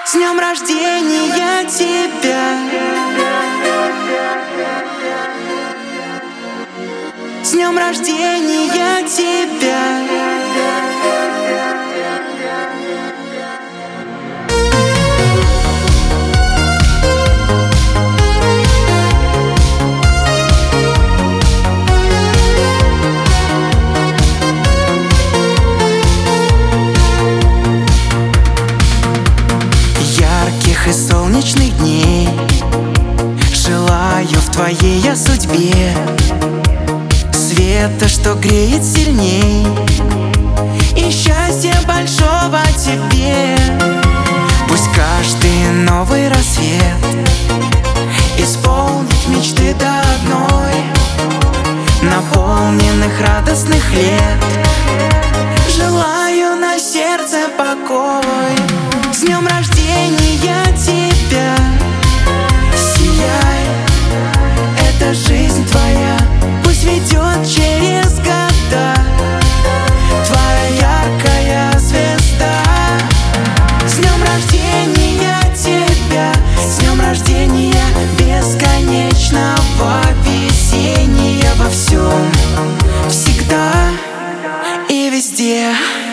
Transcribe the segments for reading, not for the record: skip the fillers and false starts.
С днем рождения тебя! С днем рождения тебя! Ярких и солнечных дней желаю в твоей я судьбе, света, что греет сильней, и счастья большого тебе. Пусть каждый новый рассвет исполнит мечты до одной, наполненных радостных лет. Желаю на сердце покой. С днем рождения тебя! Сияй, это жизнь твоя, пусть ведет через года твоя яркая звезда. С днем рождения тебя! С днем рождения бесконечного весеннего во всем, всегда и везде.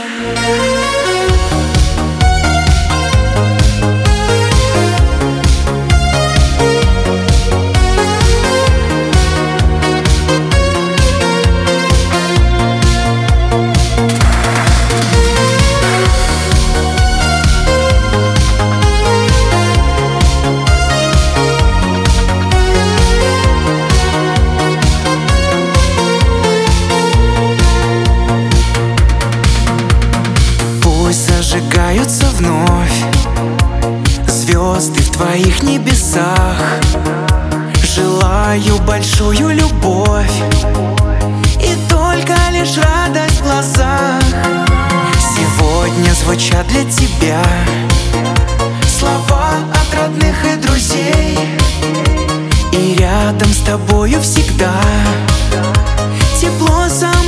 Зажигаются вновь звезды в твоих небесах. Желаю большую любовь и только лишь радость в глазах. Сегодня звучат для тебя слова от родных и друзей, и рядом с тобою всегда тепло самое